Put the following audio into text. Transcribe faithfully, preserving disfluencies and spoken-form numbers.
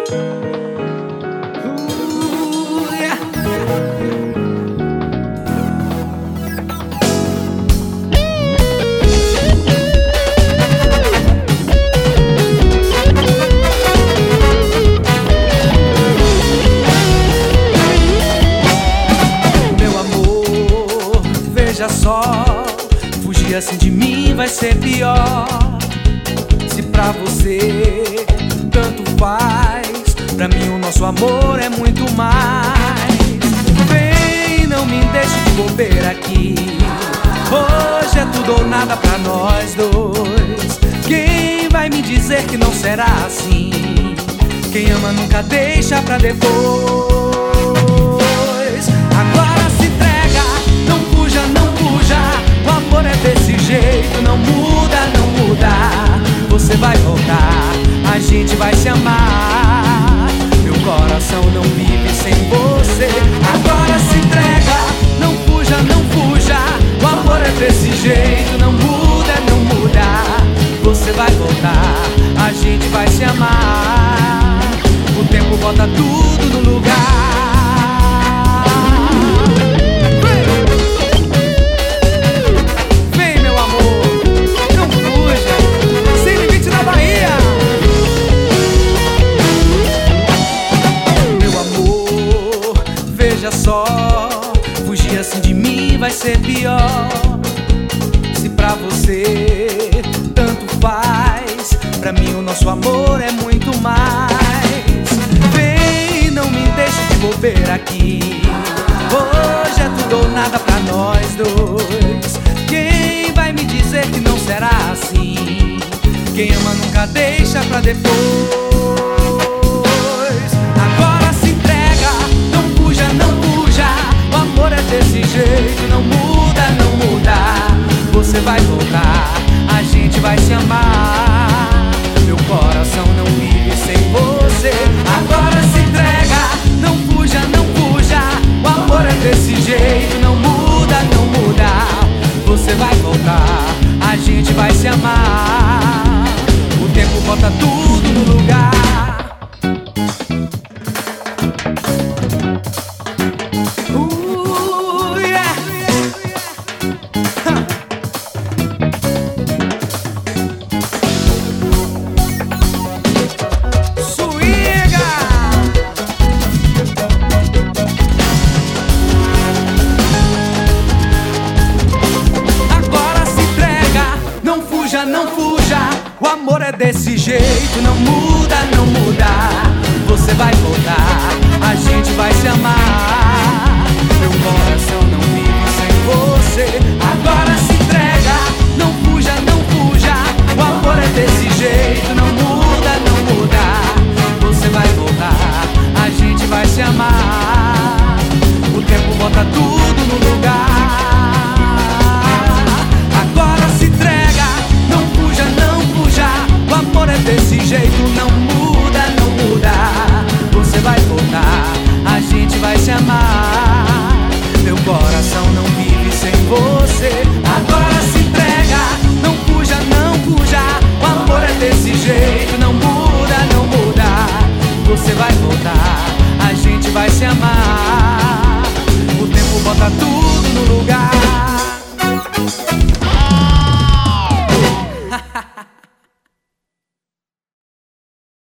Uh, yeah. Meu amor, veja só, fugir assim de mim vai ser pior. Se pra você tanto faz, pra mim o nosso amor é muito mais. Vem, não me deixe de bobeira aqui. Hoje é tudo ou nada pra nós dois. Quem vai me dizer que não será assim? Quem ama nunca deixa pra depois. Agora se entrega, não fuja, não fuja. O amor é desse jeito, não muda, não muda. Você vai voltar, a gente vai se amar. Meu coração não vive sem você. Agora se entrega, não fuja, não fuja. O amor é desse jeito, não muda, não muda. Você vai voltar, a gente vai se amar. O tempo bota tudo no lugar. Veja só, fugir assim de mim vai ser pior. Se pra você tanto faz, pra mim o nosso amor é muito mais. Vem, não me deixe de bobeira aqui. Hoje é tudo ou nada pra nós dois. Quem vai me dizer que não será assim? Quem ama nunca deixa pra depois.